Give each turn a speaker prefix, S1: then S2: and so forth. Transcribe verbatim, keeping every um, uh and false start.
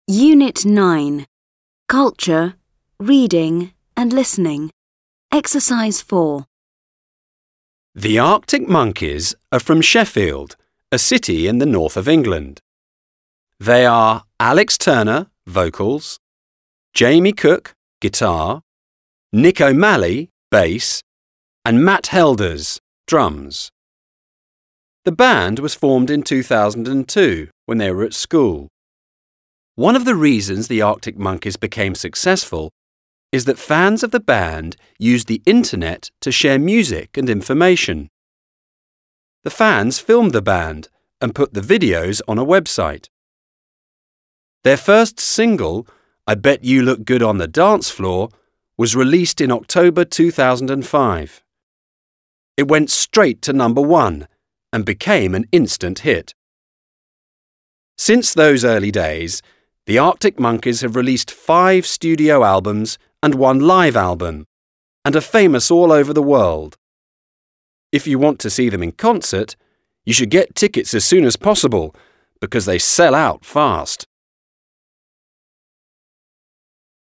S1: Unit nine. Culture, Reading and Listening. Exercise four.
S2: The Arctic Monkeys are from Sheffield, a city in the north of England. They are Alex Turner, vocals, Jamie Cook, guitar, Nick O'Malley, bass, and Matt Helders, drums. The band was formed in two thousand two when they were at school. One of the reasons the Arctic Monkeys became successful is that fans of the band used the internet to share music and information. The fans filmed the band and put the videos on a website. Their first single, I Bet You Look Good on the Dance Floor, was released in October two thousand five. It went straight to number one and became an instant hit. Since those early days, the Arctic Monkeys have released five studio albums and one live album, and are famous all over the world. If you want to see them in concert, you should get tickets as soon as possible, because they sell out fast.